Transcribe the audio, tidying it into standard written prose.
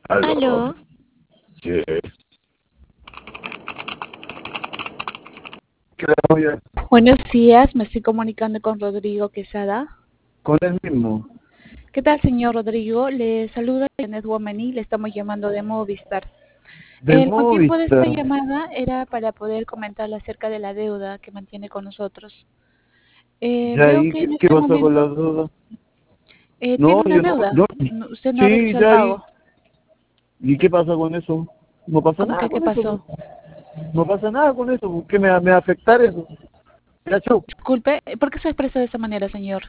Aló. Aló, Sí. Claudia, buenos días, me estoy comunicando con Rodrigo Quesada. con el mismo. ¿Qué tal, señor Rodrigo? Le saluda Janet Womani, le estamos llamando de Movistar. De El motivo de esta Movistar. llamada era para poder comentarle acerca de la deuda que mantiene con nosotros. Ya, Veo ¿y que en qué este pasó con la momento duda? tiene No, una yo no, deuda, no. usted no ha Sí, realizado el ya, pago. ¿y qué pasa con eso? No pasa ¿Cómo nada que qué con eso, pasó? pues. No pasa nada con eso, pues. ¿Qué me va a afectar eso? Ya, chau. Disculpe, ¿por qué se expresa de esa manera, señor?